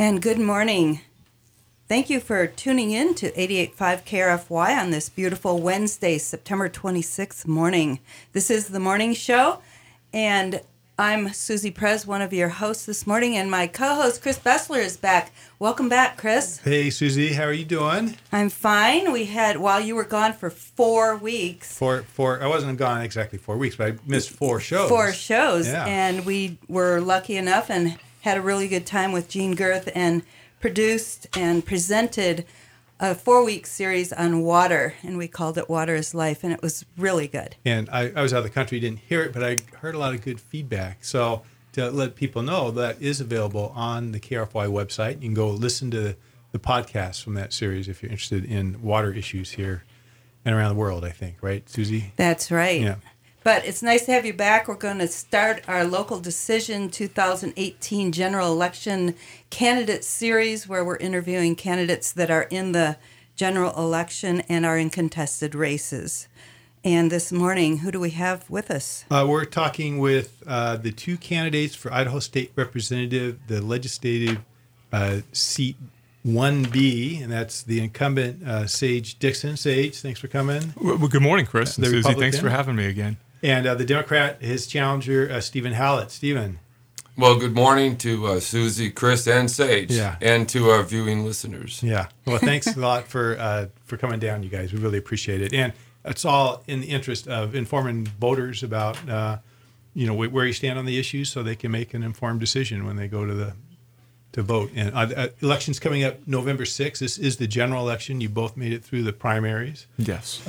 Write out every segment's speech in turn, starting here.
And good morning. Thank you for tuning in to 88.5 KRFY on this beautiful Wednesday, September 26th morning. This is The Morning Show, and I'm Susie Prez, one of your hosts this morning, and my co-host Chris Bessler is back. Welcome back, Chris. Hey, Susie. How are you doing? I'm fine. We had, while you were gone for 4 weeks. I wasn't gone exactly 4 weeks, but I missed 4 shows. 4 shows, yeah. And we were lucky enough and had a really good time with Gene Girth and produced and presented a 4-week series on water, and we called it Water is Life, and it was really good. And I was out of the country, didn't hear it, but I heard a lot of good feedback. So to let people know, that is available on the KRFY website. You can go listen to the podcast from that series if you're interested in water issues here and around the world, I think. Right, Susie? That's right. Yeah. But it's nice to have you back. We're going to start our Local Decision 2018 General Election Candidate Series, where we're interviewing candidates that are in the general election and are in contested races. And this morning, who do we have with us? We're talking with the 2 candidates for Idaho State Representative, the legislative seat 1B, and that's the incumbent Sage Dixon. Sage, thanks for coming. Well, good morning, Chris and Susie. Republican. Thanks for having me again. And the Democrat, his challenger, Stephen Hallett. Stephen. Well, good morning to Susie, Chris, and Sage, and to our viewing listeners. Yeah. Well, thanks a lot for coming down, you guys. We really appreciate it. And it's all in the interest of informing voters about, where you stand on the issues so they can make an informed decision when they go to vote. And election's coming up November 6th. This is the general election. You both made it through the primaries. Yes.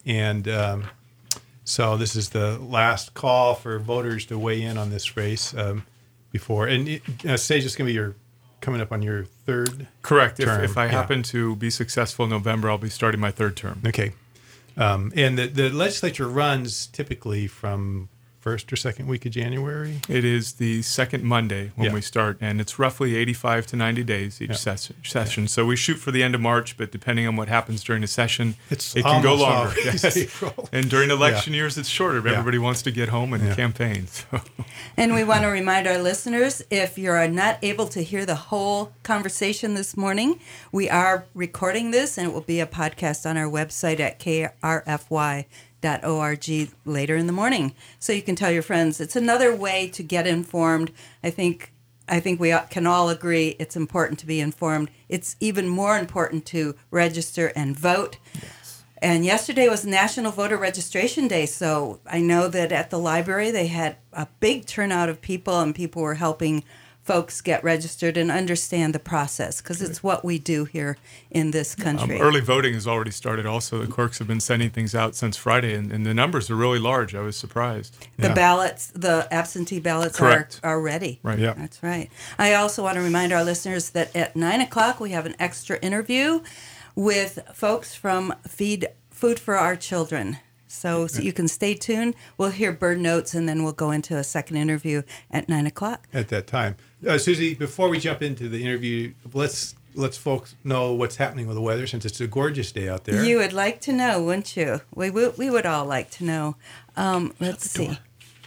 So this is the last call for voters to weigh in on this race before. And Sage is going to be coming up on your 3rd Correct. term. If I happen to be successful in November, I'll be starting my 3rd term. Okay. And the legislature runs typically from 1st or 2nd week of January? It is the 2nd Monday when we start, and it's roughly 85 to 90 days each session. Yeah. So we shoot for the end of March, but depending on what happens during the session, it can go almost longer. always April. And during election years, it's shorter. Everybody wants to get home and campaign. So. And we want to remind our listeners, if you're not able to hear the whole conversation this morning, we are recording this, and it will be a podcast on our website at krfy.org later in the morning, so you can tell your friends. It's another way to get informed. I think we can all agree it's important to be informed. It's even more important to register and vote. Yes. And yesterday was National Voter Registration Day, so I know that at the library they had a big turnout of people, and people were helping folks get registered and understand the process, because it's what we do here in this country. Early voting has already started also. The clerks have been sending things out since Friday, and the numbers are really large. I was surprised. The ballots, the absentee ballots are ready. Right. Yeah. That's right. I also want to remind our listeners that at 9 o'clock we have an extra interview with folks from Food for Our Children. So you can stay tuned. We'll hear bird notes, and then we'll go into a second interview at 9 o'clock. At that time. Susie, before we jump into the interview, let's folks know what's happening with the weather, since it's a gorgeous day out there. You would like to know, wouldn't you? We would all like to know. Let's see.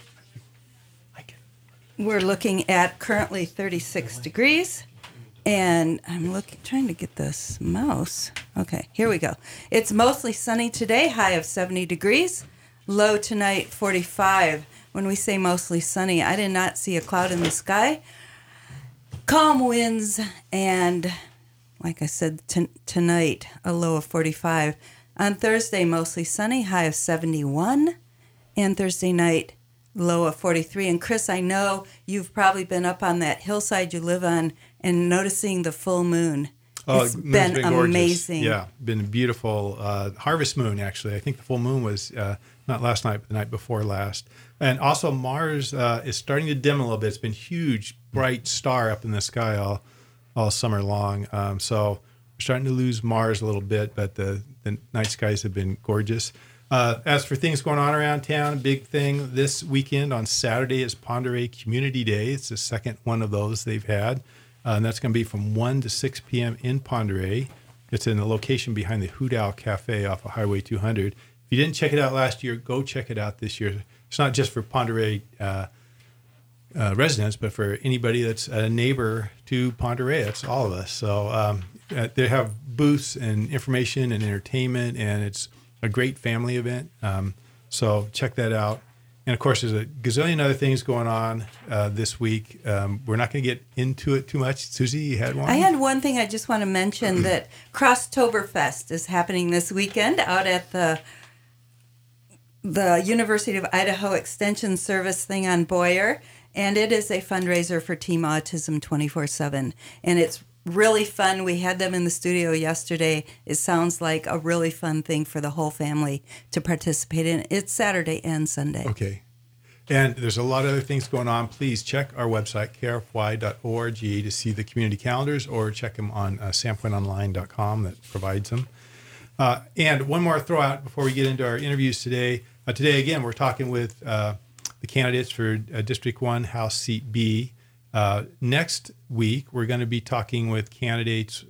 We're looking at currently 36 degrees. And I'm trying to get this mouse. Okay, here we go. It's mostly sunny today, high of 70 degrees. Low tonight, 45. When we say mostly sunny, I did not see a cloud in the sky. Calm winds, and like I said, tonight, a low of 45. On Thursday, mostly sunny, high of 71. And Thursday night, low of 43. And Chris, I know you've probably been up on that hillside you live on and noticing the full moon. It's been amazing. Yeah, been a beautiful harvest moon, actually. I think the full moon was not last night, but the night before last. And also Mars is starting to dim a little bit. It's been huge, bright star up in the sky all summer long. So we're starting to lose Mars a little bit, but the night skies have been gorgeous. As for things going on around town, big thing this weekend on Saturday is Pend Oreille Community Day. It's the second one of those they've had. And that's going to be from 1 to 6 p.m. in Pend Oreille. It's in the location behind the Hoot Owl Cafe off of Highway 200. If you didn't check it out last year, go check it out this year. It's not just for Pend Oreille residents, but for anybody that's a neighbor to Ponderay. It's all of us. So they have booths and information and entertainment, and it's a great family event. So check that out. And of course, there's a gazillion other things going on this week. We're not going to get into it too much. Susie, you had one? I had one thing I just want to mention, that Crosstoberfest is happening this weekend out at the University of Idaho Extension Service thing on Boyer. And it is a fundraiser for Team Autism 24/7. And it's really fun. We had them in the studio yesterday. It sounds like a really fun thing for the whole family to participate in. It's Saturday and Sunday. Okay. And there's a lot of other things going on. Please check our website, krfy.org, to see the community calendars, or check them on sandpointonline.com that provides them. And one more throw out before we get into our interviews today. Today, again, we're talking with the candidates for District 1, House Seat B. Next week, we're going to be talking with candidates,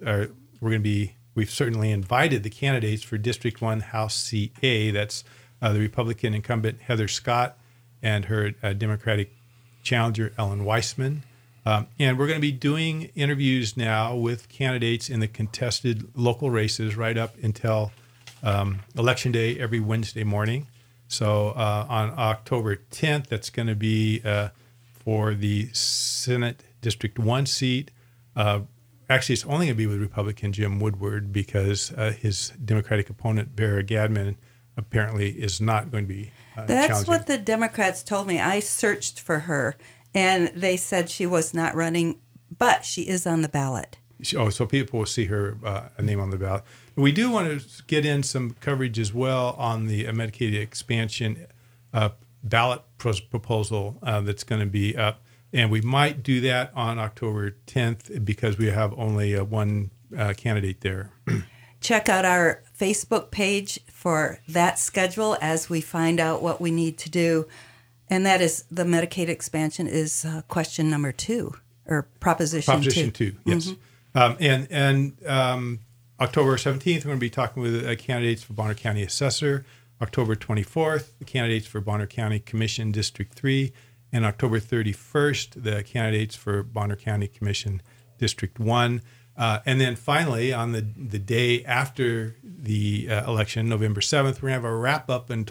we've certainly invited the candidates for District 1, House Seat A. That's the Republican incumbent Heather Scott and her Democratic challenger Ellen Weissman. And we're going to be doing interviews now with candidates in the contested local races right up until Election Day every Wednesday morning. So on October 10th, that's going to be for the Senate District 1 seat. Actually, it's only going to be with Republican Jim Woodward, because his Democratic opponent, Vera Gadman, apparently is not going to be That's challenging. what the Democrats told me. I searched for her, and they said she was not running, but she is on the ballot. So people will see her name on the ballot. We do want to get in some coverage as well on the Medicaid expansion ballot proposal that's going to be up. And we might do that on October 10th because we have only one candidate there. Check out our Facebook page for that schedule as we find out what we need to do. And that is the Medicaid expansion is question number 2, or Proposition 2. Yes. Mm-hmm. And October 17th, we're going to be talking with candidates for Bonner County Assessor. October 24th, the candidates for Bonner County Commission District 3. And October 31st, the candidates for Bonner County Commission District 1. And then finally, on the day after the election, November 7th, we're going to have a wrap-up and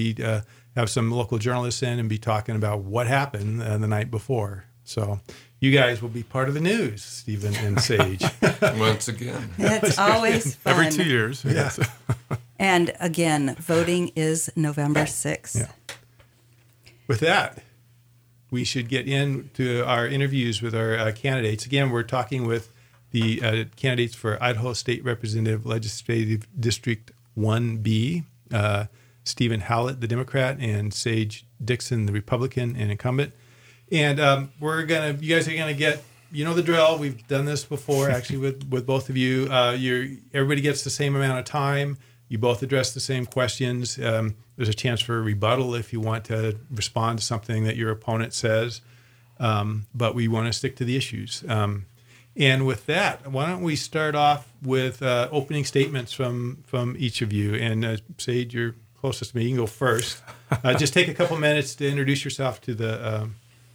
have some local journalists in and be talking about what happened the night before. So you guys will be part of the news, Stephen and Sage. Once again. It's always fun. Every 2 years. Yeah. And again, voting is November 6th. Yeah. With that, we should get into our interviews with our candidates. Again, we're talking with the candidates for Idaho State Representative Legislative District 1B, Stephen Howlett, the Democrat, and Sage Dixon, the Republican and incumbent. And you guys are gonna get, you know the drill. We've done this before, actually, with both of you. Everybody gets the same amount of time. You both address the same questions. There's a chance for a rebuttal if you want to respond to something that your opponent says. But we want to stick to the issues. And with that, why don't we start off with opening statements from each of you? And Sage, you're closest to me. You can go first. Just take a couple minutes to introduce yourself to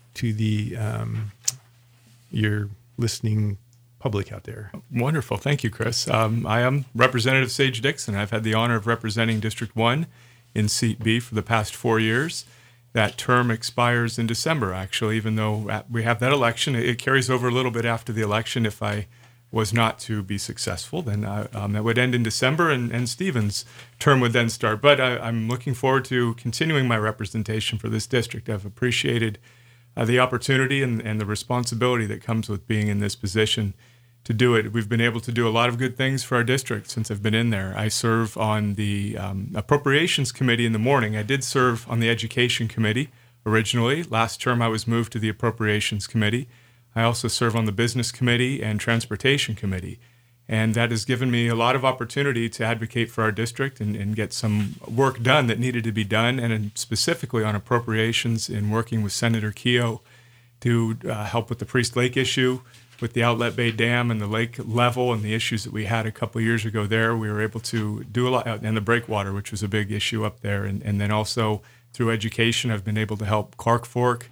your listening public out there. Wonderful. Thank you, Chris. I am Representative Sage Dixon. I've had the honor of representing District 1 in Seat B for the past 4 years. That term expires in December, actually, even though we have that election. It carries over a little bit after the election. If I was not to be successful, then that would end in December, and Stephen's term would then start. But I'm looking forward to continuing my representation for this district. I've appreciated the opportunity and the responsibility that comes with being in this position to do it. We've been able to do a lot of good things for our district since I've been in there. I serve on the Appropriations Committee in the morning. I did serve on the Education Committee originally. Last term, I was moved to the Appropriations Committee. I also serve on the Business Committee and Transportation Committee. And that has given me a lot of opportunity to advocate for our district and get some work done that needed to be done, and specifically on appropriations in working with Senator Keogh to help with the Priest Lake issue, with the Outlet Bay Dam and the lake level and the issues that we had a couple of years ago there. We were able to do a lot, and the breakwater, which was a big issue up there. And then also through education, I've been able to help Clark Fork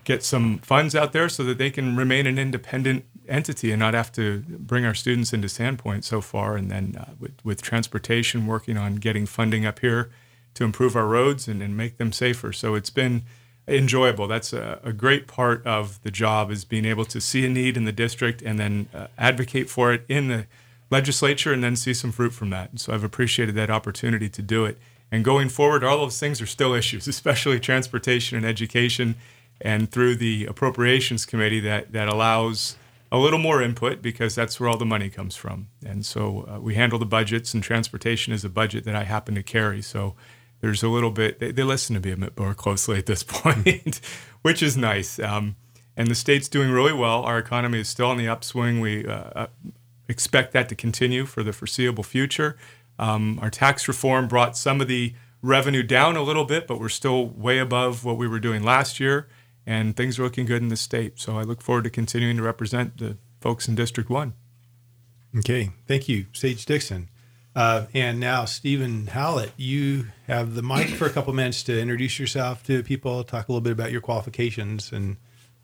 get some funds out there so that they can remain an independent entity and not have to bring our students into Sandpoint so far. And then with transportation, working on getting funding up here to improve our roads and make them safer. So it's been enjoyable. That's a great part of the job, is being able to see a need in the district and then advocate for it in the legislature and then see some fruit from that. And so I've appreciated that opportunity to do it. And going forward, all those things are still issues, especially transportation and education, and through the Appropriations Committee that allows a little more input, because that's where all the money comes from. And so we handle the budgets, and transportation is a budget that I happen to carry. So there's a little bit, they listen to me a bit more closely at this point, which is nice. And the state's doing really well. Our economy is still on the upswing. We expect that to continue for the foreseeable future. Our tax reform brought some of the revenue down a little bit, but we're still way above what we were doing last year, and things are looking good in the state. So I look forward to continuing to represent the folks in District 1. Okay, thank you, Sage Dixon. And now, Stephen Hallett, you have the mic for a couple minutes to introduce yourself to people, talk a little bit about your qualifications and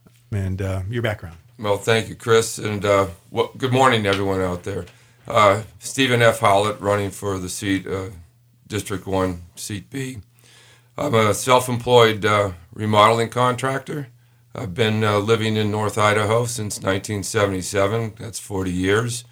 your background. Well, thank you, Chris, and good morning to everyone out there. Stephen F. Hallett, running for the seat, District 1, Seat B. I'm a self-employed remodeling contractor. I've been living in North Idaho since 1977. That's 40 years.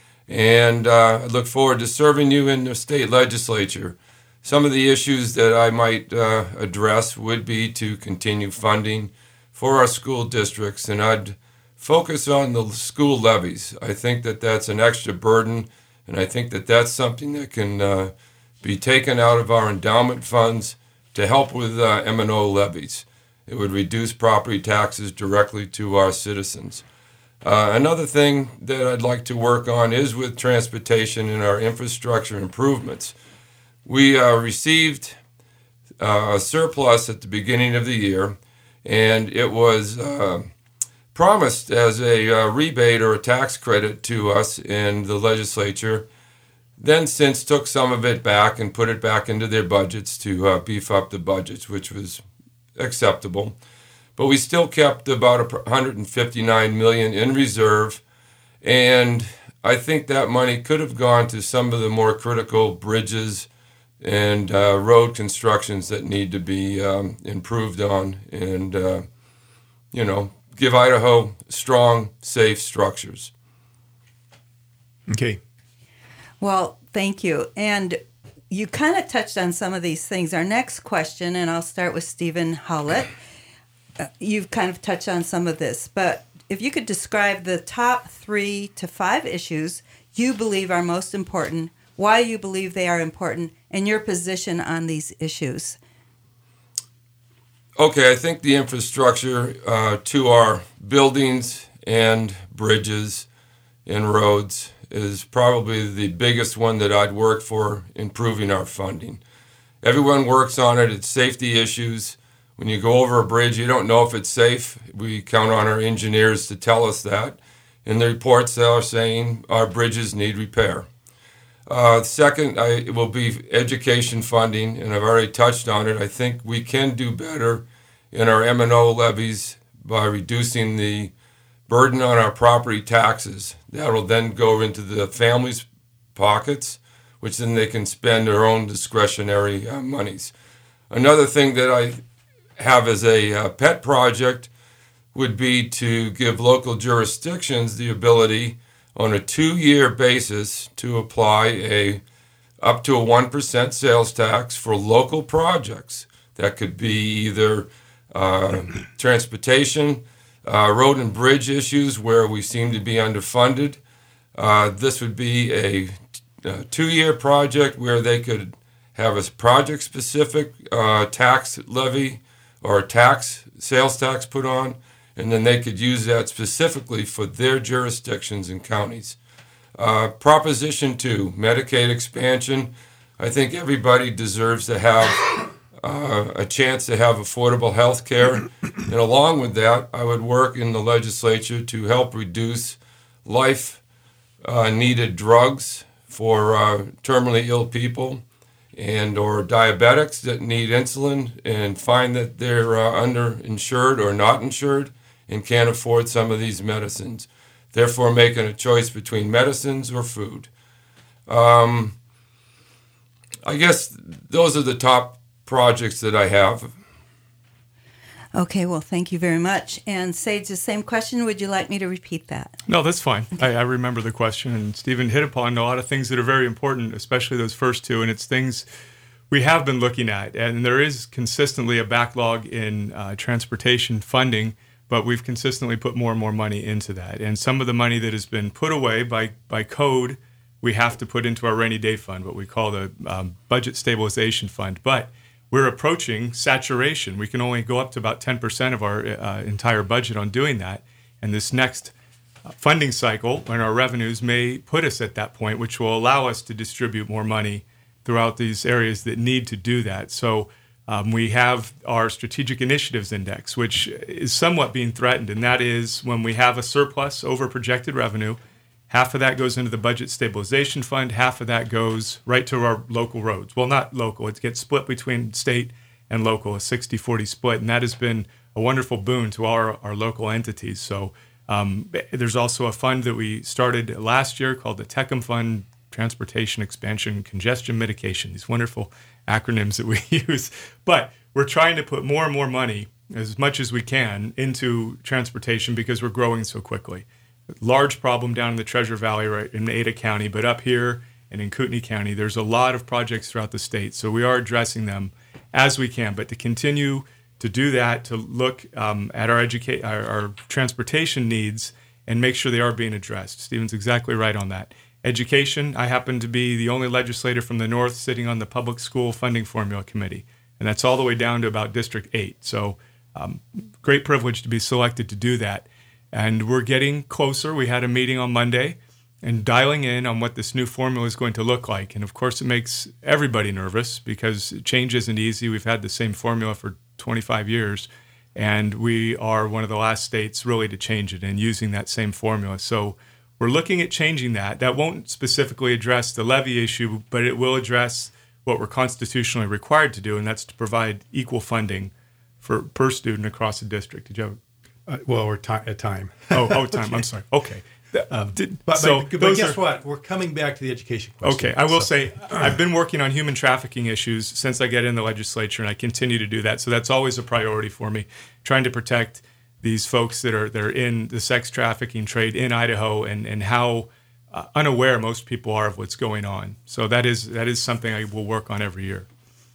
And I look forward to serving you in the state legislature. Some of the issues that I might address would be to continue funding for our school districts, and I'd focus on the school levies. I think that that's an extra burden, and I think that that's something that can be taken out of our endowment funds to help with M&O levies. It would reduce property taxes directly to our citizens. Another thing that I'd like to work on is with transportation and our infrastructure improvements. We received a surplus at the beginning of the year, and it was promised as a rebate or a tax credit to us in the legislature, then since took some of it back and put it back into their budgets to beef up the budgets, which was acceptable. But we still kept about $159 million in reserve, and I think that money could have gone to some of the more critical bridges and road constructions that need to be improved on, and give Idaho strong, safe structures. Okay. Well, thank you. And you kind of touched on some of these things. Our next question, and I'll start with Stephen Hallett. You've kind of touched on some of this, but if you could describe the top 3 to 5 issues you believe are most important, why you believe they are important, and your position on these issues. Okay, I think the infrastructure to our buildings and bridges and roads is probably the biggest one that I'd work for improving our funding. Everyone works on it. It's safety issues. When you go over a bridge, you don't know if it's safe. We count on our engineers to tell us that. And the reports are saying our bridges need repair. Second, it will be education funding, and I've already touched on it. I think we can do better in our M&O levies by reducing the burden on our property taxes. That will then go into the families' pockets, which then they can spend their own discretionary monies. Another thing that I have as a pet project would be to give local jurisdictions the ability on a 2-year basis to apply up to a 1% sales tax for local projects. That could be either transportation, road and bridge issues where we seem to be underfunded. This would be a 2-year project where they could have a project-specific tax levy or a sales tax put on, and then they could use that specifically for their jurisdictions and counties. Proposition 2, Medicaid expansion. I think everybody deserves to have a chance to have affordable health care. And along with that, I would work in the legislature to help reduce life-needed drugs for terminally ill people and or diabetics that need insulin and find that they're underinsured or not insured and can't afford some of these medicines, therefore making a choice between medicines or food. I guess those are the top projects that I have. Okay, well, thank you very much. And Sage, the same question. Would you like me to repeat that? No, that's fine. I remember the question, and Stephen hit upon a lot of things that are very important, especially those first two, and it's things we have been looking at. And there is consistently a backlog in transportation funding, but we've consistently put more and more money into that. And some of the money that has been put away by code, we have to put into our rainy day fund, what we call the budget stabilization fund. But we're approaching saturation. We can only go up to about 10% of our entire budget on doing that. And this next funding cycle, when our revenues may put us at that point, which will allow us to distribute more money throughout these areas that need to do that. So we have our strategic initiatives index, which is somewhat being threatened. And that is when we have a surplus over projected revenue, half of that goes into the budget stabilization fund. Half of that goes right to our local roads. Well, not local. It gets split between state and local, a 60-40 split. And that has been a wonderful boon to our local entities. So there's also a fund that we started last year called the TECM Fund, Transportation Expansion Congestion Mitigation, these wonderful acronyms that we use. But we're trying to put more and more money, as much as we can, into transportation because we're growing so quickly. Large problem down in the Treasure Valley, right in Ada County, but up here and in Kootenai County, there's a lot of projects throughout the state. So we are addressing them as we can. But to continue to do that, to look at our transportation needs and make sure they are being addressed. Stephen's exactly right on that. Education, I happen to be the only legislator from the North sitting on the Public School Funding Formula Committee, and that's all the way down to about District 8. So great privilege to be selected to do that. And we're getting closer. We had a meeting on Monday and dialing in on what this new formula is going to look like. And of course, it makes everybody nervous because change isn't easy. We've had the same formula for 25 years, and we are one of the last states really to change it and using that same formula. So we're looking at changing that. That won't specifically address the levy issue, but it will address what we're constitutionally required to do, and that's to provide equal funding per student across the district. Did you have Well, we're at time. time. Okay. I'm sorry. Okay. But guess what? We're coming back to the education question. Okay. I will say I've been working on human trafficking issues since I get in the legislature, and I continue to do that. So that's always a priority for me, trying to protect these folks that are in the sex trafficking trade in Idaho and how unaware most people are of what's going on. So that is something I will work on every year.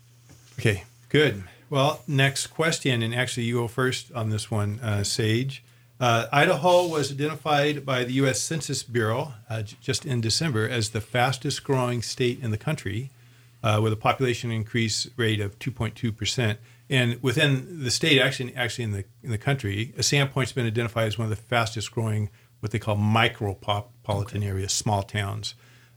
Okay, good. Well, next question, and actually you go first on this one, Sage. Idaho was identified by the U.S. Census Bureau just in December as the fastest growing state in the country with a population increase rate of 2.2%. And within the state, actually in the country, Sandpoint's been identified as one of the fastest growing, what they call micropolitan areas, small towns.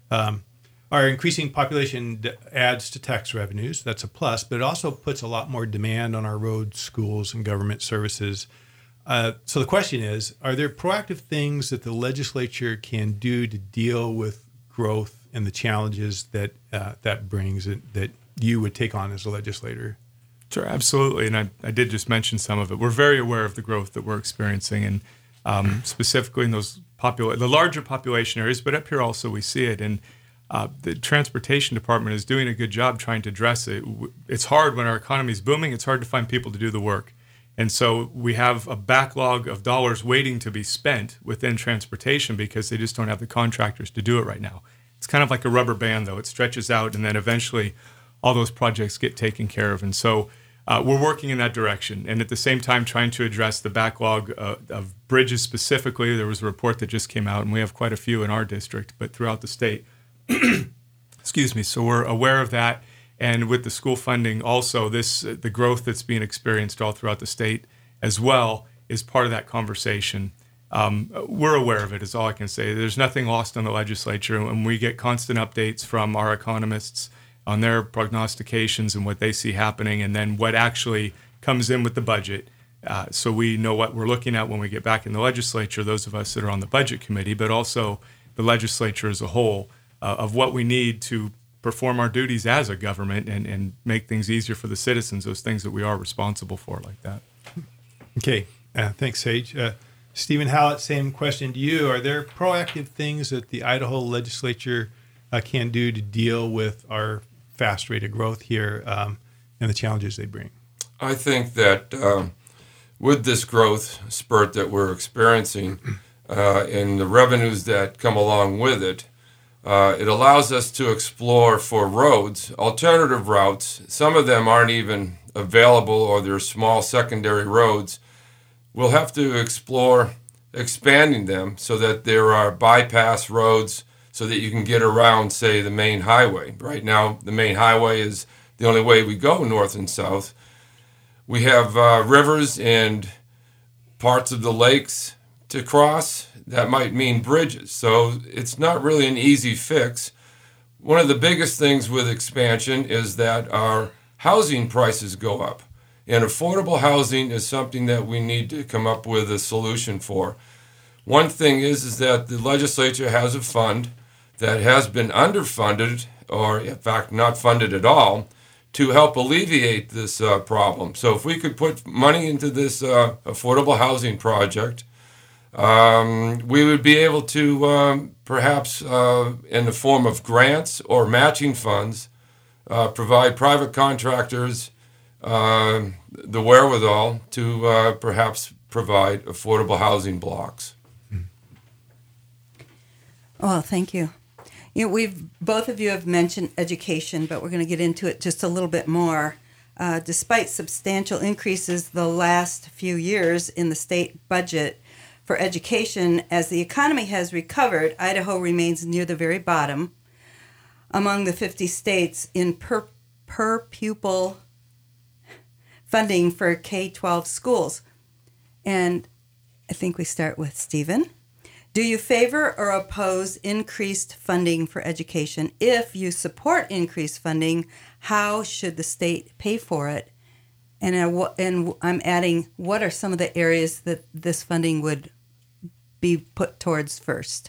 Our increasing population adds to tax revenues. That's a plus, but it also puts a lot more demand on our roads, schools, and government services. So the question is, are there proactive things that the legislature can do to deal with growth and the challenges that that brings that you would take on as a legislator? Sure, absolutely. And I did just mention some of it. We're very aware of the growth that we're experiencing, and specifically in those the larger population areas, but up here also we see it. And the transportation department is doing a good job trying to address it. It's hard when our economy is booming. It's hard to find people to do the work. And so we have a backlog of dollars waiting to be spent within transportation because they just don't have the contractors to do it right now. It's kind of like a rubber band, though. It stretches out, and then eventually all those projects get taken care of. And so we're working in that direction. And at the same time, trying to address the backlog of bridges specifically. There was a report that just came out, and we have quite a few in our district, but throughout the state. Excuse me. So we're aware of that. And with the school funding also, the growth that's being experienced all throughout the state as well is part of that conversation. We're aware of it is all I can say. There's nothing lost on the legislature, and we get constant updates from our economists on their prognostications and what they see happening, and then what actually comes in with the budget. So we know what we're looking at when we get back in the legislature, those of us that are on the budget committee, but also the legislature as a whole, of what we need to perform our duties as a government and make things easier for the citizens, those things that we are responsible for like that. Okay. Thanks, Sage. Stephen Hallett, same question to you. Are there proactive things that the Idaho legislature can do to deal with our fast rate of growth here and the challenges they bring? I think that with this growth spurt that we're experiencing and the revenues that come along with it, it allows us to explore for roads, alternative routes. Some of them aren't even available or they're small secondary roads. We'll have to explore expanding them so that there are bypass roads so that you can get around, say, the main highway. Right now, the main highway is the only way we go north and south. We have rivers and parts of the lakes to cross. That might mean bridges. So it's not really an easy fix. One of the biggest things with expansion is that our housing prices go up. And affordable housing is something that we need to come up with a solution for. One thing is that the legislature has a fund that has been underfunded, or in fact not funded at all, to help alleviate this problem. So if we could put money into this affordable housing project, we would be able to perhaps in the form of grants or matching funds, provide private contractors the wherewithal to perhaps provide affordable housing blocks. Oh, thank you. Both of you have mentioned education, but we're going to get into it just a little bit more. Despite substantial increases the last few years in the state budget for education, as the economy has recovered, Idaho remains near the very bottom among the 50 states in per pupil funding for K-12 schools. And I think we start with Stephen. Do you favor or oppose increased funding for education? If you support increased funding, how should the state pay for it? And I'm adding, what are some of the areas that this funding would be put towards first?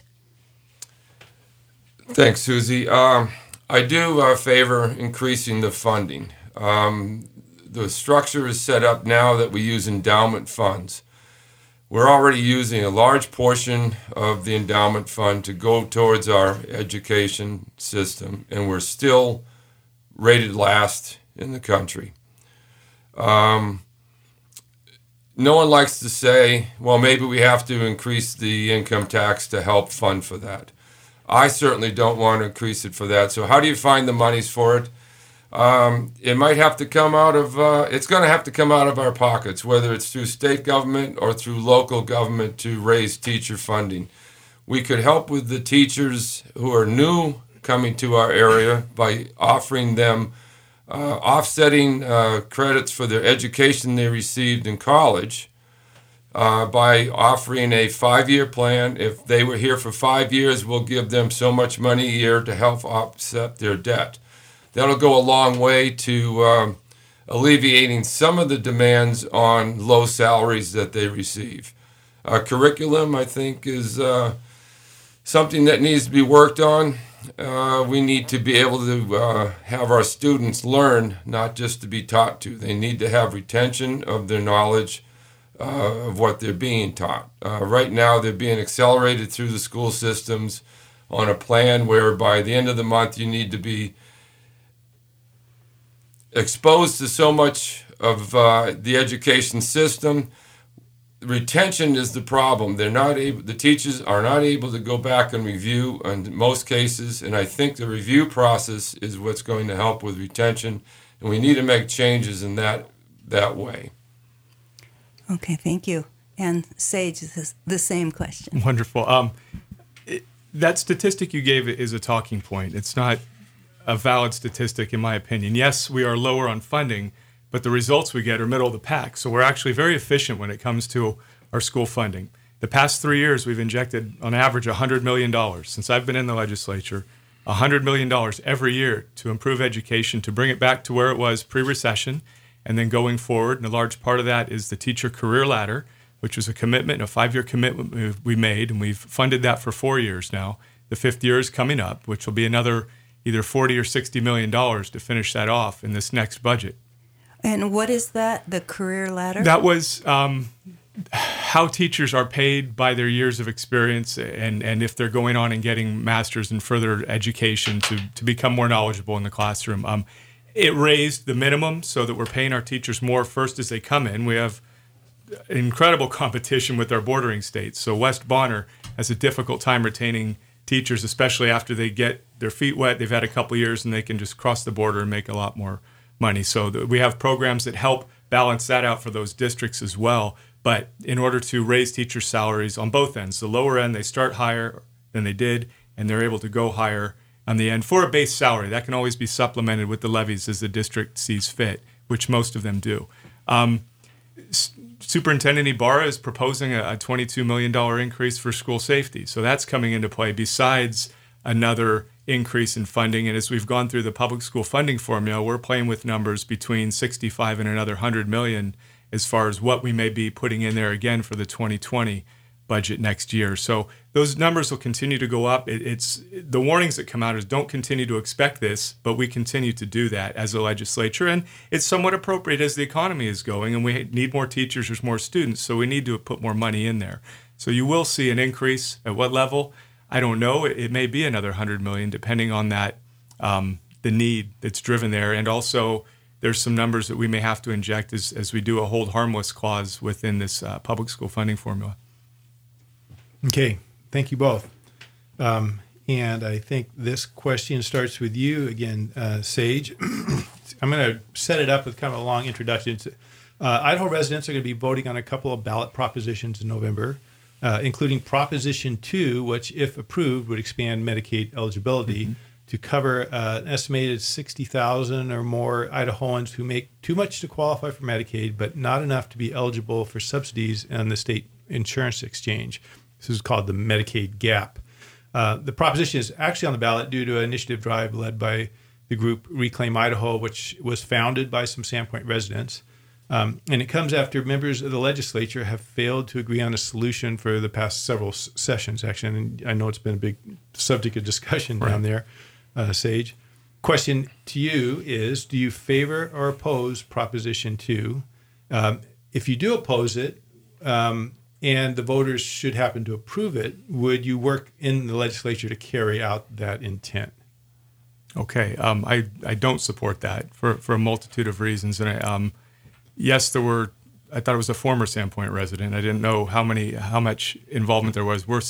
Thanks, Susie. I do favor increasing the funding. The structure is set up now that we use endowment funds. We're already using a large portion of the endowment fund to go towards our education system, and we're still rated last in the country. No one likes to say, well, maybe we have to increase the income tax to help fund for that. I certainly don't want to increase it for that. So how do you find the monies for it? It might have to come out of, it's going to have to come out of our pockets, whether it's through state government or through local government to raise teacher funding. We could help with the teachers who are new coming to our area by offering them offsetting credits for their education they received in college by offering a 5-year plan. If they were here for 5 years, we'll give them so much money a year to help offset their debt. That'll go a long way to alleviating some of the demands on low salaries that they receive. Curriculum, I think, is something that needs to be worked on. We need to be able to have our students learn, not just to be taught to. They need to have retention of their knowledge of what they're being taught. Right now, they're being accelerated through the school systems on a plan where by the end of the month you need to be exposed to so much of the education system. Retention is the problem. The teachers are not able to go back and review in most cases, and I think the review process is what's going to help with retention, and we need to make changes in that way. Okay, thank you. And Sage, the same question. Wonderful. That statistic you gave is a talking point. It's not a valid statistic, in my opinion. Yes, we are lower on funding, but the results we get are middle of the pack. So we're actually very efficient when it comes to our school funding. The past 3 years, we've injected, on average, $100 million. Since I've been in the legislature, $100 million every year to improve education, to bring it back to where it was pre-recession, and then going forward. And a large part of that is the teacher career ladder, which was a commitment, a 5-year commitment we made, and we've funded that for 4 years now. The 5th year is coming up, which will be another either $40 or $60 million to finish that off in this next budget. And what is that, the career ladder? That was how teachers are paid by their years of experience, and if they're going on and getting masters and further education to become more knowledgeable in the classroom. It raised the minimum so that we're paying our teachers more first as they come in. We have incredible competition with our bordering states. So West Bonner has a difficult time retaining teachers, especially after they get their feet wet. They've had a couple years and they can just cross the border and make a lot more money. So we have programs that help balance that out for those districts as well. But in order to raise teacher salaries on both ends, the lower end, they start higher than they did, and they're able to go higher on the end for a base salary. That can always be supplemented with the levies as the district sees fit, which most of them do. Superintendent Ibarra is proposing a $22 million increase for school safety. So that's coming into play besides another increase in funding. And as we've gone through the public school funding formula, we're playing with numbers between 65 and another 100 million as far as what we may be putting in there again for the 2020 budget next year. So those numbers will continue to go up. It's the warnings that come out is don't continue to expect this, but we continue to do that as a legislature. And it's somewhat appropriate as the economy is going, and we need more teachers, there's more students, so we need to put more money in there. So you will see an increase. At what level? I don't know. It may be another 100 million, depending on that, the need that's driven there. And also there's some numbers that we may have to inject as we do a hold harmless clause within this public school funding formula. Okay, thank you both. And I think this question starts with you again, Sage. I'm going to set it up with kind of a long introduction. Idaho residents are going to be voting on a couple of ballot propositions in November, including Proposition 2, which, if approved, would expand Medicaid eligibility to cover an estimated 60,000 or more Idahoans who make too much to qualify for Medicaid, but not enough to be eligible for subsidies on the state insurance exchange. This is called the Medicaid gap. The proposition is actually on the ballot due to an initiative drive led by the group Reclaim Idaho, which was founded by some Sandpoint residents. And it comes after members of the legislature have failed to agree on a solution for the past several sessions, actually. And I know it's been a big subject of discussion down there, Sage. Question to you is, do you favor or oppose Proposition 2? If you do oppose it, and the voters should happen to approve it, would you work in the legislature to carry out that intent? Okay, I don't support that for a multitude of reasons. And yes, I thought it was a former Sandpoint resident. I didn't know how much involvement there was with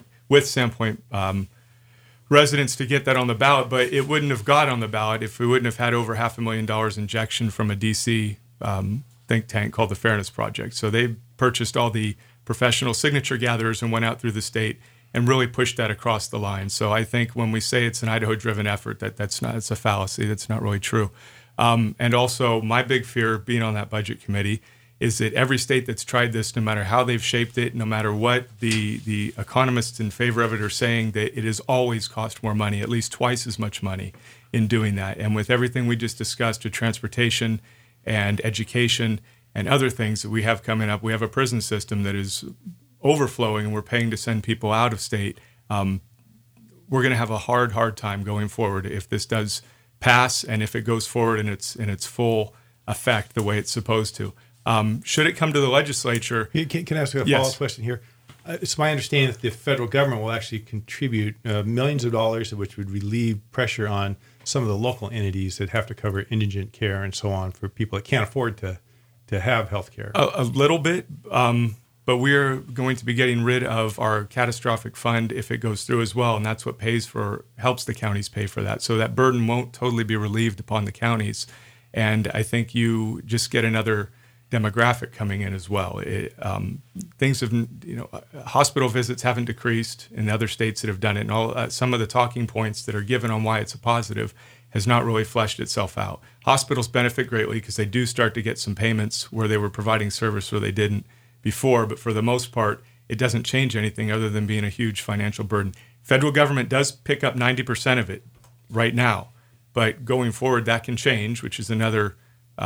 Sandpoint residents to get that on the ballot, but it wouldn't have got on the ballot if we wouldn't have had over $500,000 injection from a DC think tank called the Fairness Project. So they purchased all the professional signature gatherers and went out through the state and really pushed that across the line. So I think when we say it's an Idaho-driven effort, it's a fallacy. That's not really true. And also, my big fear being on that budget committee is that every state that's tried this, no matter how they've shaped it, no matter what the economists in favor of it are saying, that it has always cost more money, at least twice as much money in doing that. And with everything we just discussed with transportation and education and other things that we have coming up, we have a prison system that is overflowing and we're paying to send people out of state. We're going to have a hard time going forward if this does pass and if it goes forward in its full effect the way it's supposed to. Should it come to the legislature? Can I ask a follow-up question here? It's my understanding that the federal government will actually contribute millions of dollars, which would relieve pressure on some of the local entities that have to cover indigent care and so on for people that can't afford to have health care. A little bit, but we're going to be getting rid of our catastrophic fund if it goes through as well, and that's what helps the counties pay for that. So that burden won't totally be relieved upon the counties, and I think you just get another demographic coming in as well. Things have, hospital visits haven't decreased in other states that have done it, and some of the talking points that are given on why it's a positive has not really fleshed itself out. Hospitals benefit greatly because they do start to get some payments where they were providing service where they didn't before, but for the most part, it doesn't change anything other than being a huge financial burden. Federal government does pick up 90% of it right now, but going forward, that can change, which is another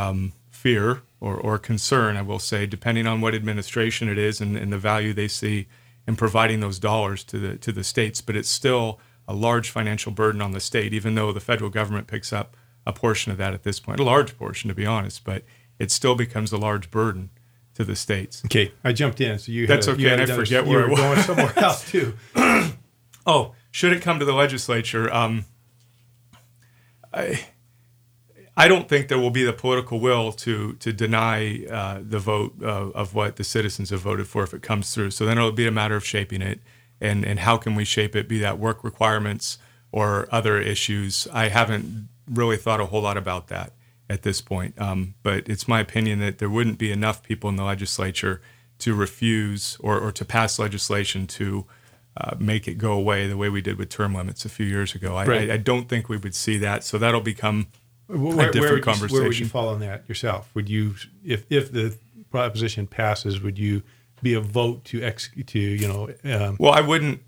fear or concern, I will say, depending on what administration it is and the value they see in providing those dollars to the states. But it's still a large financial burden on the state, even though the federal government picks up a portion of that at this point, a large portion, to be honest, but it still becomes a large burden to the states. Okay, I jumped in, so you. That's okay, and I forget where I was. Going somewhere else too. Oh, should it come to the legislature? I don't think there will be the political will to deny the vote of what the citizens have voted for if it comes through. So then it'll be a matter of shaping it, and how can we shape it, be that work requirements or other issues. I haven't really thought a whole lot about that at this point, but it's my opinion that there wouldn't be enough people in the legislature to refuse or to pass legislation to make it go away the way we did with term limits a few years ago. Right. I don't think we would see that, so that'll become a different conversation. Where would you fall on that yourself? Would you, if the proposition passes, would you be a vote to execute? Well, I wouldn't.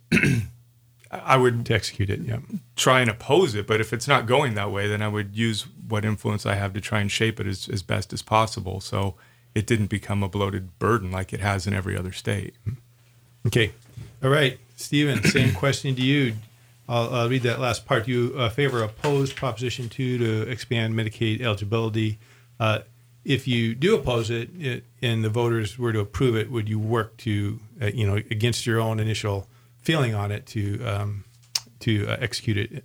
I would to execute it. Yeah. Try and oppose it, but if it's not going that way, then I would use what influence I have to try and shape it as best as possible, so it didn't become a bloated burden like it has in every other state. Okay. All right, Stephen. Same question to you. I'll read that last part. Do you favor oppose Proposition 2 to expand Medicaid eligibility? If you do oppose it, and the voters were to approve it, would you work to, against your own initial feeling on it, to execute it?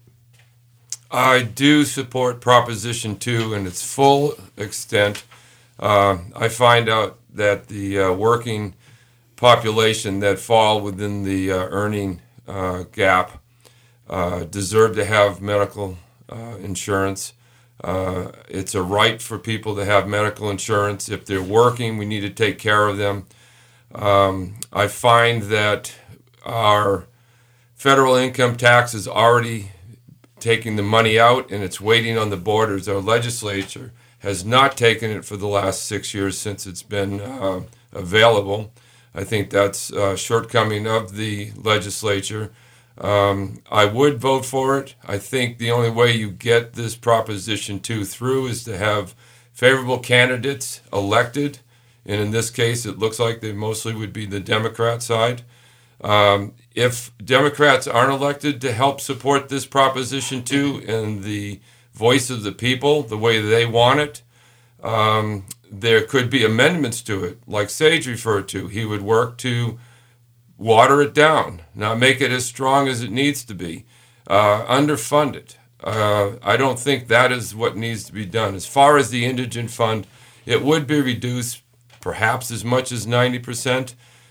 I do support Proposition 2 in its full extent. I find out that the working population that fall within the earning gap deserve to have medical insurance. It's a right for people to have medical insurance. If they're working, we need to take care of them. I find that our federal income tax is already taking the money out, and it's waiting on the borders. Our legislature has not taken it for the last 6 years since it's been available. I think that's a shortcoming of the legislature. I would vote for it. I think the only way you get this Proposition 2 through is to have favorable candidates elected. And in this case, it looks like they mostly would be the Democrat side. If Democrats aren't elected to help support this Proposition 2 and the voice of the people the way they want it, there could be amendments to it, like Sage referred to. He would work to water it down, not make it as strong as it needs to be, underfund it. I don't think that is what needs to be done. As far as the indigent fund, it would be reduced perhaps as much as 90%.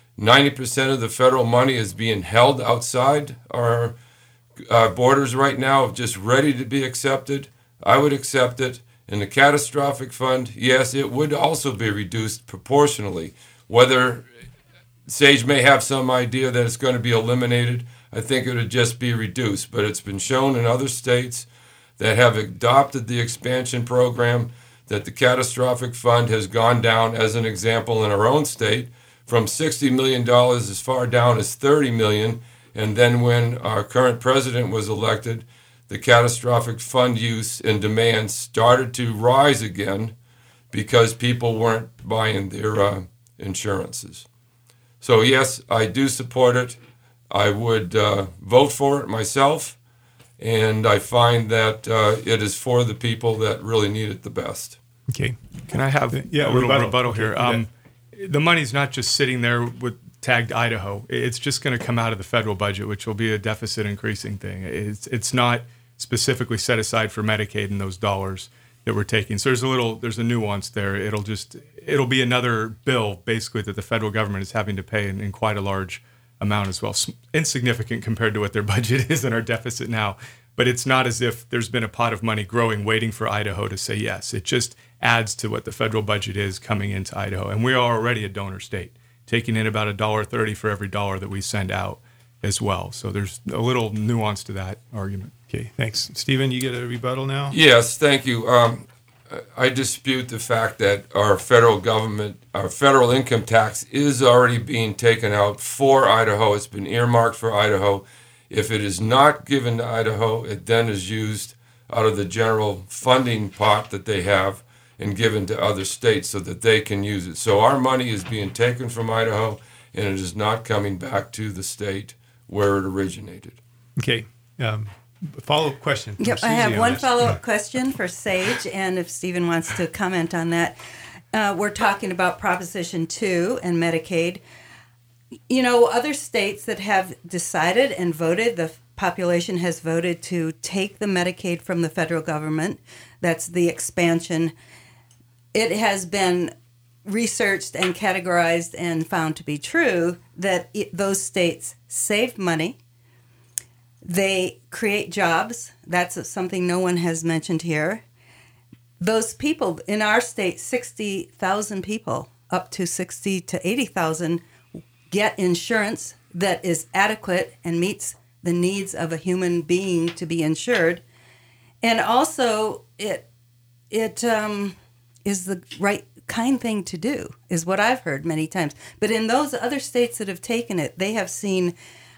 90% of the federal money is being held outside our borders right now, just ready to be accepted. I would accept it. In the catastrophic fund, yes, it would also be reduced proportionally. Whether Sage may have some idea that it's going to be eliminated, I think it would just be reduced. But it's been shown in other states that have adopted the expansion program that the catastrophic fund has gone down, as an example, in our own state, from $60 million as far down as $30 million. And then when our current president was elected, the catastrophic fund use and demand started to rise again because people weren't buying their insurances. So yes, I do support it. I would vote for it myself, and I find that it is for the people that really need it the best. Okay. Can I have a little rebuttal here? The money's not just sitting there with tagged Idaho. It's just going to come out of the federal budget, which will be a deficit increasing thing. It's not specifically set aside for Medicaid and those dollars that we're taking. So there's a nuance there. It'll be another bill basically that the federal government is having to pay in quite a large amount as well. Insignificant compared to what their budget is and our deficit now. But it's not as if there's been a pot of money growing waiting for Idaho to say yes. It just adds to what the federal budget is coming into Idaho. And we are already a donor state, taking in about $1.30 for every dollar that we send out as well. So there's a little nuance to that argument. Okay, thanks. Stephen, you get a rebuttal now? Yes, thank you. I dispute the fact that our federal government, our federal income tax is already being taken out for Idaho. It's been earmarked for Idaho. If it is not given to Idaho, it then is used out of the general funding pot that they have and given to other states so that they can use it. So our money is being taken from Idaho, and it is not coming back to the state where it originated. Okay. Follow-up question. Yep, I have one follow-up question for Sage, and if Stephen wants to comment on that. We're talking about Proposition 2 and Medicaid. You know, other states that have decided and voted, the population has voted to take the Medicaid from the federal government. That's the expansion. It has been researched and categorized and found to be true that those states save money. They create jobs. That's something no one has mentioned here. Those people, in our state, 60,000 people, up to 60 to 80,000, get insurance that is adequate and meets the needs of a human being to be insured. And also, it is the right kind thing to do, is what I've heard many times. But in those other states that have taken it, they have seen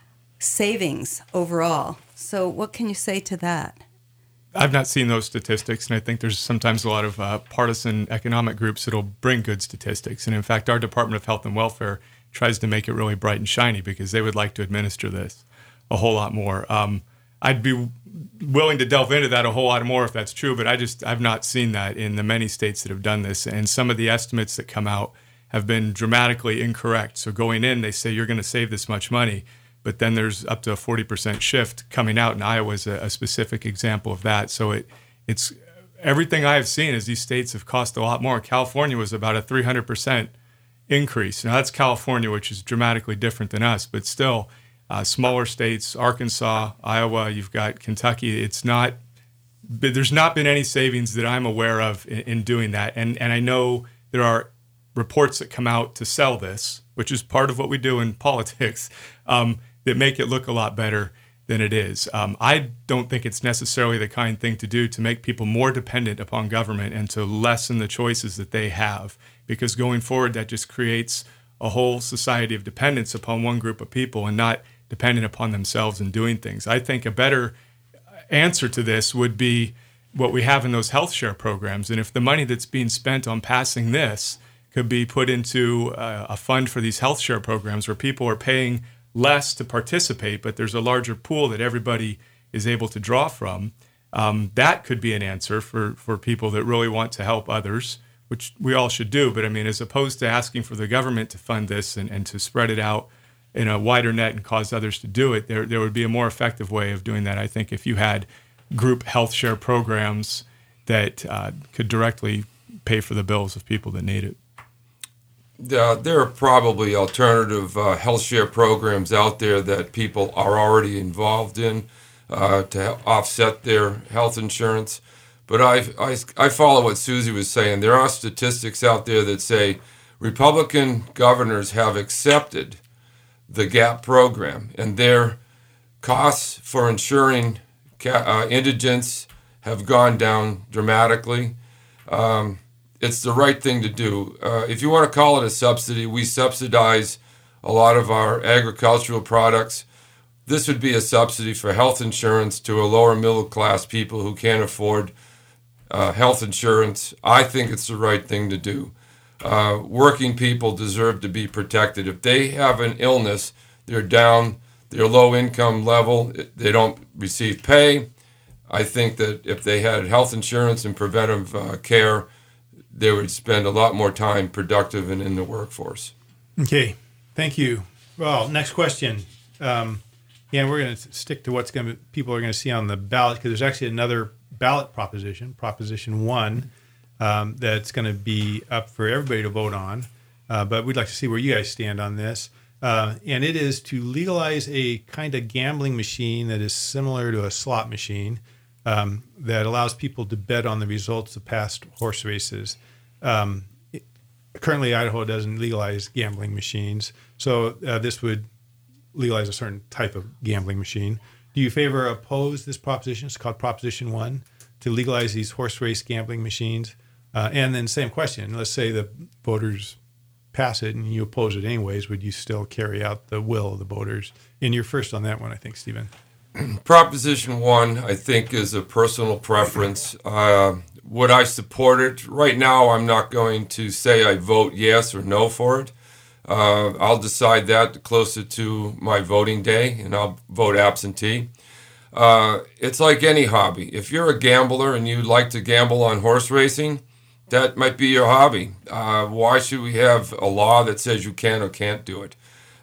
savings overall. So what can you say to that? I've not seen those statistics, and I think there's sometimes a lot of partisan economic groups that'll bring good statistics. And in fact, our Department of Health and Welfare tries to make it really bright and shiny because they would like to administer this a whole lot more. I'd be willing to delve into that a whole lot more if that's true, but I've not seen that in the many states that have done this. And some of the estimates that come out have been dramatically incorrect. So going in, they say you're going to save this much money, but then there's up to a 40% shift coming out, and Iowa is a specific example of that. So it's everything I have seen is these states have cost a lot more. California was about a 300% increase. Now that's California, which is dramatically different than us, but still smaller states, Arkansas, Iowa, you've got Kentucky. There's not been any savings that I'm aware of in doing that. And I know there are reports that come out to sell this, which is part of what we do in politics, that make it look a lot better than it is. I don't think it's necessarily the kind thing to do to make people more dependent upon government and to lessen the choices that they have, because going forward, that just creates a whole society of dependence upon one group of people and not dependent upon themselves in doing things. I think a better answer to this would be what we have in those health share programs. And if the money that's being spent on passing this could be put into a fund for these health share programs where people are paying less to participate, but there's a larger pool that everybody is able to draw from, that could be an answer for people that really want to help others, which we all should do. But I mean, as opposed to asking for the government to fund this and to spread it out in a wider net and cause others to do it, there would be a more effective way of doing that. I think if you had group health share programs that could directly pay for the bills of people that need it. There are probably alternative health share programs out there that people are already involved in to offset their health insurance. But I follow what Susie was saying. There are statistics out there that say Republican governors have accepted the GAP program, and their costs for insuring indigents have gone down dramatically. It's the right thing to do. If you want to call it a subsidy, we subsidize a lot of our agricultural products. This would be a subsidy for health insurance to a lower middle class people who can't afford health insurance. I think it's the right thing to do. Working people deserve to be protected. If they have an illness, they're down, they're low income level, they don't receive pay. I think that if they had health insurance and preventive care, they would spend a lot more time productive and in the workforce. Okay, thank you. Well, next question. We're going to stick to people are going to see on the ballot, because there's actually another ballot proposition, Proposition 1, that's going to be up for everybody to vote on. But we'd like to see where you guys stand on this. And it is to legalize a kind of gambling machine that is similar to a slot machine that allows people to bet on the results of past horse races. Currently, Idaho doesn't legalize gambling machines, so this would legalize a certain type of gambling machine. Do you favor or oppose this proposition? It's called Proposition 1, to legalize these horse race gambling machines. And then same question, let's say the voters pass it and you oppose it anyways, would you still carry out the will of the voters? And you're first on that one, I think, Stephen. Proposition 1, I think, is a personal preference. Would I support it? Right now, I'm not going to say I vote yes or no for it. I'll decide that closer to my voting day, and I'll vote absentee. It's like any hobby. If you're a gambler and you like to gamble on horse racing, that might be your hobby. Why should we have a law that says you can or can't do it?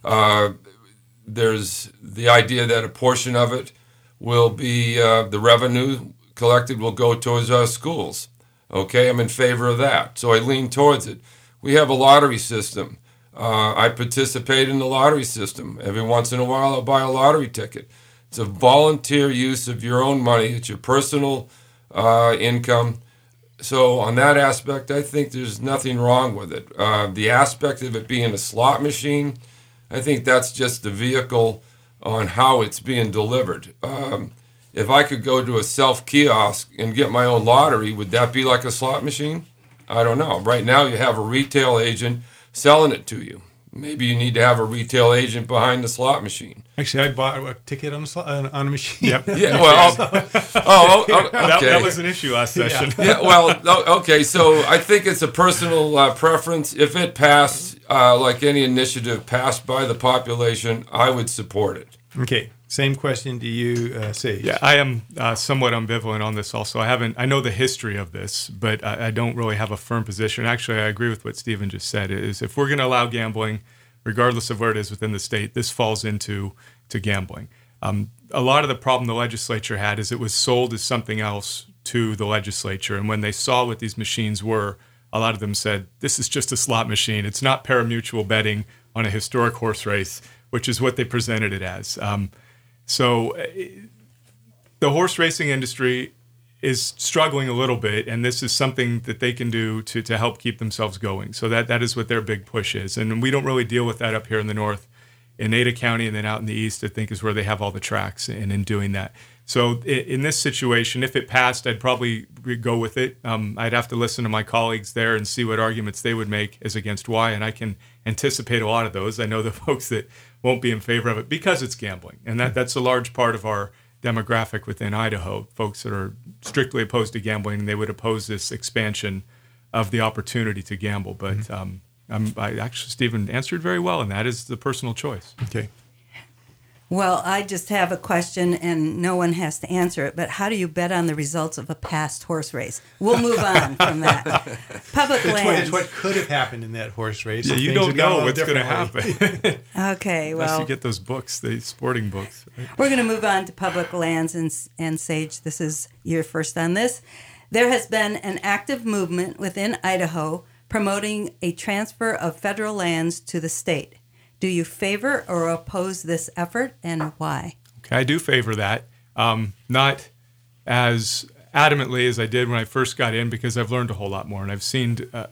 There's the idea that a portion of it will be the revenue collected will go towards our schools. Okay, I'm in favor of that, so I lean towards it. We have a lottery system. I participate in the lottery system. Every once in a while, I'll buy a lottery ticket. It's a volunteer use of your own money. It's your personal income. So on that aspect, I think there's nothing wrong with it. The aspect of it being a slot machine, I think that's just the vehicle on how it's being delivered. If I could go to a self-kiosk and get my own lottery, would that be like a slot machine? I don't know. Right now you have a retail agent selling it to you. Maybe you need to have a retail agent behind the slot machine. Actually, I bought a ticket on a machine. Yep. Yeah, well, okay. That was an issue last session. Yeah, well, okay, so I think it's a personal preference. If it passed, like any initiative passed by the population, I would support it. Okay, same question to you, Sage. Yeah, I am somewhat ambivalent on this also. I know the history of this, but I don't really have a firm position. Actually, I agree with what Stephen just said, is if we're going to allow gambling, regardless of where it is within the state, this falls into gambling. A lot of the problem the legislature had is it was sold as something else to the legislature, and when they saw what these machines were, a lot of them said, this is just a slot machine. It's not pari-mutuel betting on a historic horse race, which is what they presented it as. So the horse racing industry is struggling a little bit, and this is something that they can do to help keep themselves going. So that is what their big push is. And we don't really deal with that up here in the north. In Ada County and then out in the east, I think, is where they have all the tracks, and in doing that. So in this situation, if it passed, I'd probably go with it. I'd have to listen to my colleagues there and see what arguments they would make as against why, and I can anticipate a lot of those. I know the folks that won't be in favor of it because it's gambling, and that's a large part of our demographic within Idaho, folks that are strictly opposed to gambling, and they would oppose this expansion of the opportunity to gamble. But actually, Stephen answered very well, and that is the personal choice. Okay. Well, I just have a question, and no one has to answer it, but how do you bet on the results of a past horse race? We'll move on from that. Public lands. It's what could have happened in that horse race. Yeah, you Things don't have gone a know little what's going to differently. happen. Okay, Unless well, you get those books, the sporting books. Right? we're going to move on to public lands, and Sage, this is your first on this. There has been an active movement within Idaho promoting a transfer of federal lands to the state. Do you favor or oppose this effort, and why? Okay, I do favor that. Not as adamantly as I did when I first got in, because I've learned a whole lot more, and I've seen that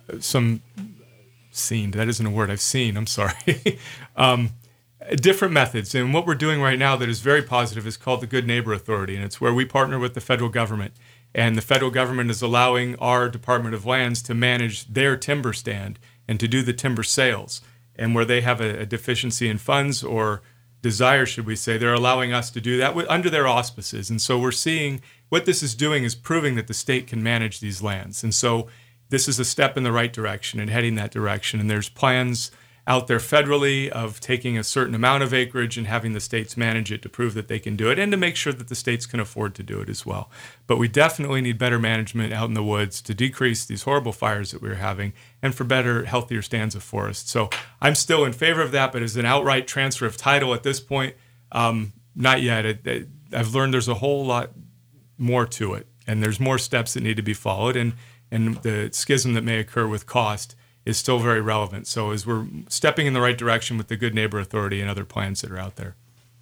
isn't a word, I've seen, I'm sorry, different methods. And what we're doing right now that is very positive is called the Good Neighbor Authority, and it's where we partner with the federal government. And the federal government is allowing our Department of Lands to manage their timber stand and to do the timber sales. And where they have a deficiency in funds or desire, should we say, they're allowing us to do that under their auspices. And so we're seeing what this is doing is proving that the state can manage these lands. And so this is a step in the right direction and heading that direction. And there's plans out there federally of taking a certain amount of acreage and having the states manage it to prove that they can do it and to make sure that the states can afford to do it as well. But we definitely need better management out in the woods to decrease these horrible fires that we're having and for better, healthier stands of forest. So I'm still in favor of that, but as an outright transfer of title at this point, not yet. I've learned there's a whole lot more to it, and there's more steps that need to be followed, and the schism that may occur with cost is still very relevant. So as we're stepping in the right direction with the Good Neighbor Authority and other plans that are out there.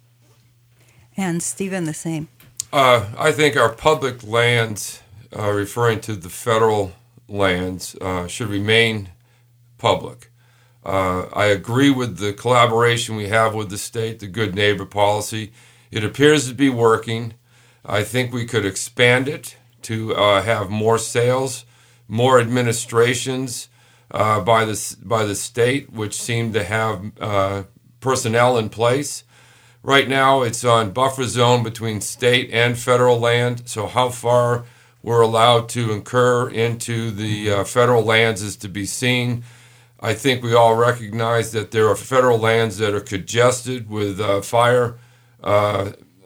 And Stephen, the same. I think our public lands, referring to the federal lands, should remain public. I agree with the collaboration we have with the state, the Good Neighbor policy. It appears to be working. I think we could expand it to have more sales, more administrations, by the state, which seem to have personnel in place. Right now, it's on buffer zone between state and federal land, so how far we're allowed to incur into the federal lands is to be seen. I think we all recognize that there are federal lands that are congested with fire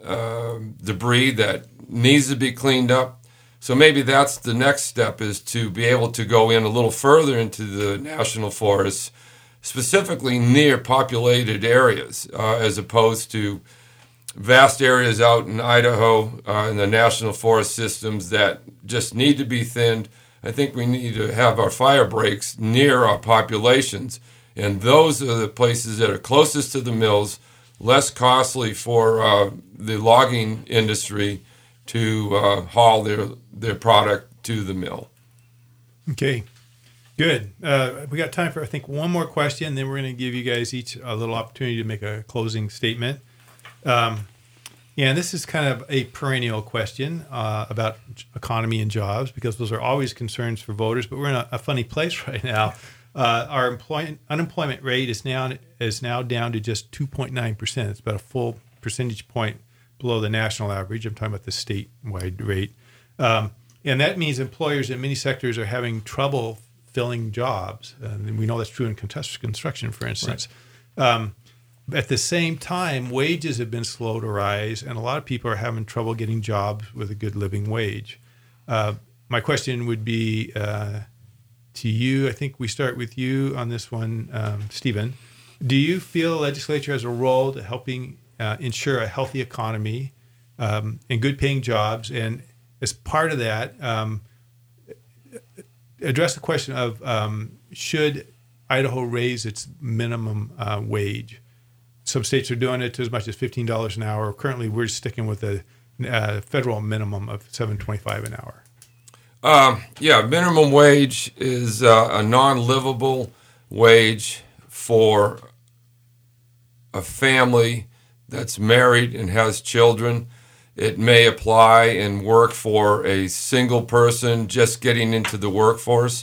debris that needs to be cleaned up. So maybe that's the next step, is to be able to go in a little further into the national forests, specifically near populated areas, as opposed to vast areas out in Idaho in the national forest systems that just need to be thinned. I think we need to have our fire breaks near our populations, and those are the places that are closest to the mills, less costly for the logging industry to haul their product to the mill. Okay, good. We got time for, I think, one more question, then we're going to give you guys each a little opportunity to make a closing statement. And this is kind of a perennial question about economy and jobs, because those are always concerns for voters, but we're in a funny place right now. Our unemployment rate is now down to just 2.9%. It's about a full percentage point below the national average. I'm talking about the statewide rate. And that means employers in many sectors are having trouble filling jobs. And we know that's true in construction, for instance. Right. At the same time, wages have been slow to rise, and a lot of people are having trouble getting jobs with a good living wage. My question would be to you. I think we start with you on this one, Stephen. Do you feel the legislature has a role to helping ensure a healthy economy and good-paying jobs? And as part of that, address the question of should Idaho raise its minimum wage? Some states are doing it to as much as $15 an hour. Currently, we're sticking with a federal minimum of $7.25 an hour. Minimum wage is a non-livable wage for a family that's married and has children. It may apply and work for a single person just getting into the workforce.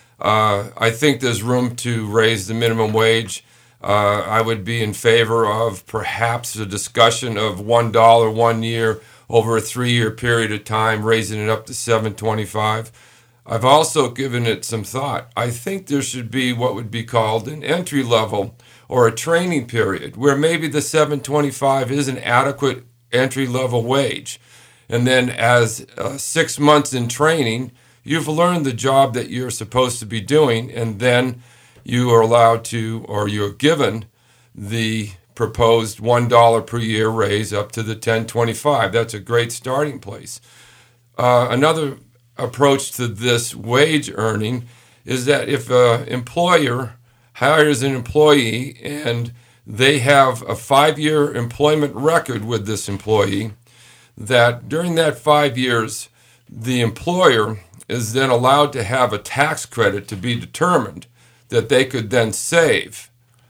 I think there's room to raise the minimum wage. I would be in favor of perhaps a discussion of $1 1 year over a 3-year period of time, raising it up to $7.25. I've also given it some thought. I think there should be what would be called an entry level or a training period where maybe the $7.25 is an adequate entry level wage. And then as 6 months in training, you've learned the job that you're supposed to be doing, and then you are allowed to, or you're given the proposed $1 per year raise up to the $10.25. That's a great starting place. Another approach to this wage earning is that if an employer hires an employee and they have a 5-year employment record with this employee, that during that 5 years, the employer is then allowed to have a tax credit to be determined that they could then save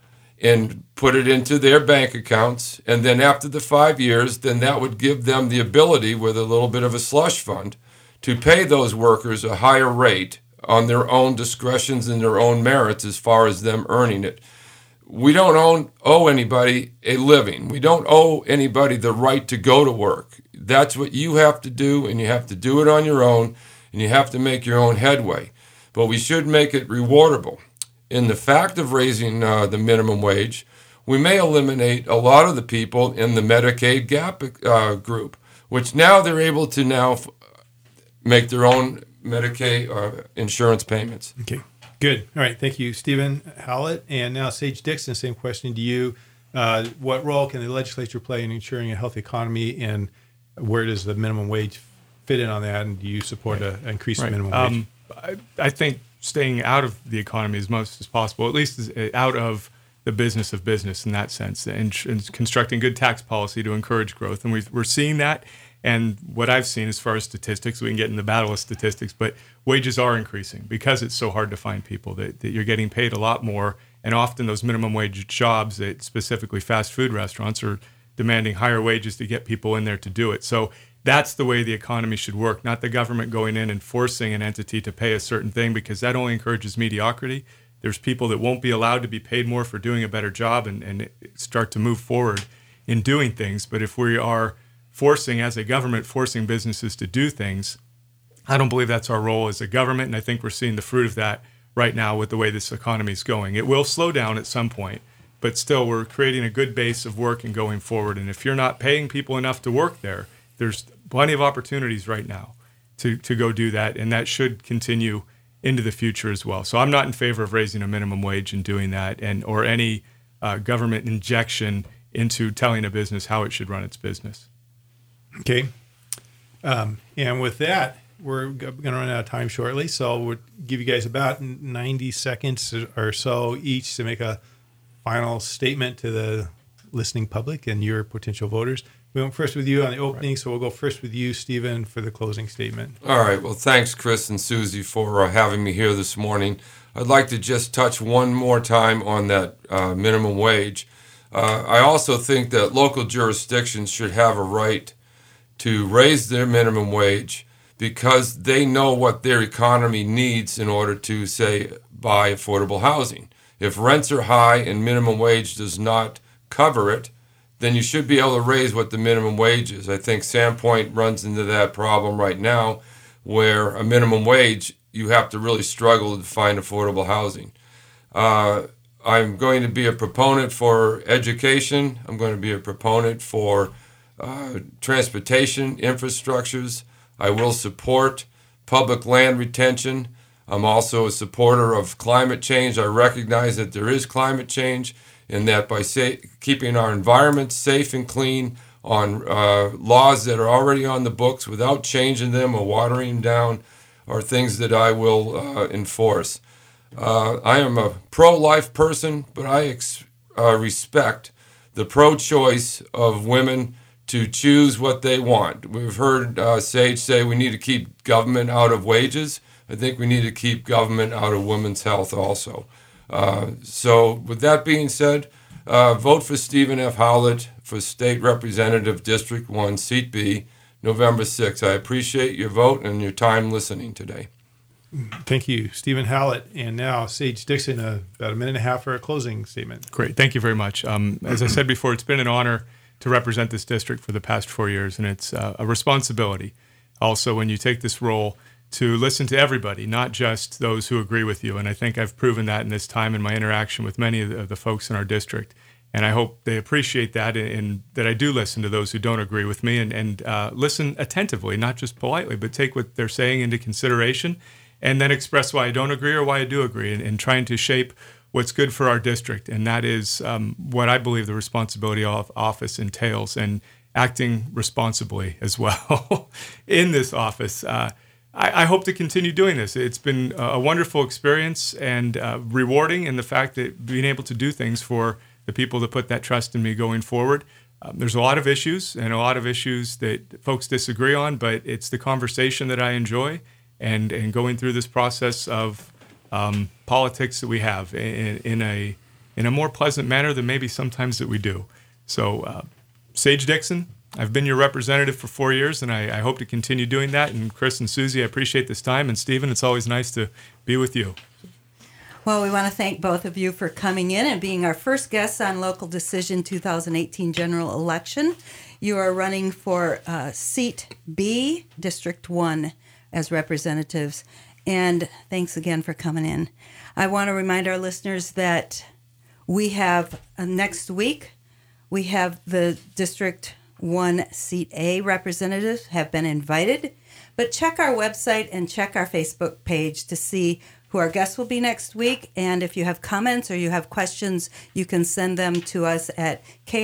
and put it into their bank accounts. And then after the 5 years, then that would give them the ability, with a little bit of a slush fund, to pay those workers a higher rate on their own discretions and their own merits as far as them earning it. We don't owe anybody a living. We don't owe anybody the right to go to work. That's what you have to do, and you have to do it on your own, and you have to make your own headway. But we should make it rewardable. In the fact of raising the minimum wage, we may eliminate a lot of the people in the Medicaid gap group, which now they're able to make their own Medicaid insurance payments. Okay, good. All right, thank you, Stephen Howlett. And now Sage Dixon, same question to you. What role can the legislature play in ensuring a healthy economy, and where does the minimum wage fit in on that, and do you support an increased minimum wage? I think staying out of the economy as much as possible, at least out of the business of business in that sense, and constructing good tax policy to encourage growth. And we're seeing that. And what I've seen as far as statistics, we can get in the battle of statistics, but wages are increasing because it's so hard to find people, that you're getting paid a lot more. And often those minimum wage jobs, specifically fast food restaurants, are demanding higher wages to get people in there to do it. So that's the way the economy should work, not the government going in and forcing an entity to pay a certain thing, because that only encourages mediocrity. There's people that won't be allowed to be paid more for doing a better job and start to move forward in doing things. But if we are as a government, forcing businesses to do things, I don't believe that's our role as a government, and I think we're seeing the fruit of that right now with the way this economy is going. It will slow down at some point, but still we're creating a good base of work and going forward. And if you're not paying people enough to work there, there's plenty of opportunities right now to go do that, and that should continue into the future as well. So I'm not in favor of raising a minimum wage and doing that, or any government injection into telling a business how it should run its business. Okay. And with that, we're going to run out of time shortly, so we'll give you guys about 90 seconds or so each to make a final statement to the listening public and your potential voters. We went first with you on the opening, so we'll go first with you, Stephen, for the closing statement. All right. Well, thanks, Chris and Susie, for having me here this morning. I'd like to just touch one more time on that minimum wage. I also think that local jurisdictions should have a right to raise their minimum wage because they know what their economy needs in order to, say, buy affordable housing. If rents are high and minimum wage does not cover it, then you should be able to raise what the minimum wage is. I think Sandpoint runs into that problem right now where a minimum wage, you have to really struggle to find affordable housing. I'm going to be a proponent for education. I'm going to be a proponent for transportation infrastructures. I will support public land retention. I'm also a supporter of climate change. I recognize that there is climate change, and that by keeping our environment safe and clean on laws that are already on the books without changing them or watering them down are things that I will enforce. I am a pro-life person, but I respect the pro-choice of women to choose what they want. We've heard Sage say we need to keep government out of wages. I think we need to keep government out of women's health also. So with that being said, vote for Stephen F. Howlett for State Representative District 1, Seat B, November 6th. I appreciate your vote and your time listening today. Thank you, Stephen Howlett. And now Sage Dixon, about a minute and a half for a closing statement. Great. Thank you very much. As I said before, it's been an honor to represent this district for the past 4 years, and it's a responsibility also when you take this role to listen to everybody, not just those who agree with you. And I think I've proven that in this time in my interaction with many of the folks in our district. And I hope they appreciate that, and that I do listen to those who don't agree with me, and listen attentively, not just politely, but take what they're saying into consideration and then express why I don't agree or why I do agree, and trying to shape what's good for our district. And that is what I believe the responsibility of office entails, and acting responsibly as well in this office. I hope to continue doing this. It's been a wonderful experience and rewarding in the fact that being able to do things for the people that put that trust in me going forward. There's a lot of issues that folks disagree on, but it's the conversation that I enjoy, and going through this process of politics that we have in a more pleasant manner than maybe sometimes that we do. So Sage Dixon, I've been your representative for 4 years, and I hope to continue doing that. And Chris and Susie, I appreciate this time. And Stephen, it's always nice to be with you. Well, we want to thank both of you for coming in and being our first guests on Local Decision 2018 general election. You are running for Seat B, District 1, as representatives. And thanks again for coming in. I want to remind our listeners that we have next week, we have the District 1 Seat A representatives have been invited. But check our website and check our Facebook page to see who our guests will be next week. And if you have comments or you have questions, you can send them to us at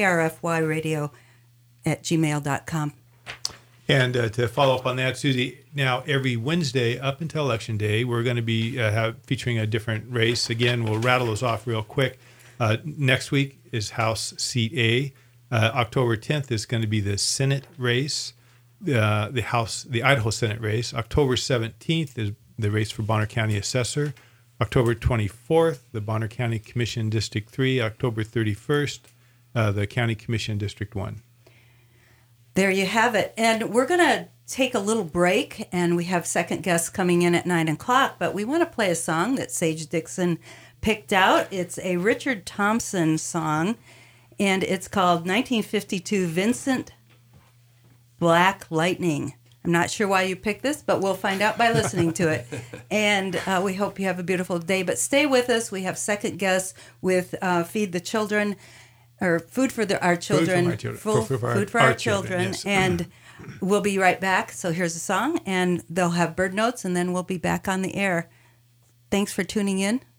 krfyradio@gmail.com. And to follow up on that, Susie, now every Wednesday up until Election Day, we're going to be featuring a different race. Again, we'll rattle those off real quick. Next week is House Seat A. October 10th is going to be the Senate race, the Idaho Senate race. October 17th is the race for Bonner County Assessor. October 24th, the Bonner County Commission District 3. October 31st, the County Commission District 1. There you have it. And we're going to take a little break, and we have second guests coming in at 9 o'clock, but we want to play a song that Sage Dixon picked out. It's a Richard Thompson song, and it's called 1952 Vincent Black Lightning. I'm not sure why you picked this, but we'll find out by listening to it. And we hope you have a beautiful day. But stay with us. We have second guests with Feed the Children, or Food for our Children. Food for our Children. Yes. And we'll be right back. So here's a song, and they'll have bird notes, and then we'll be back on the air. Thanks for tuning in.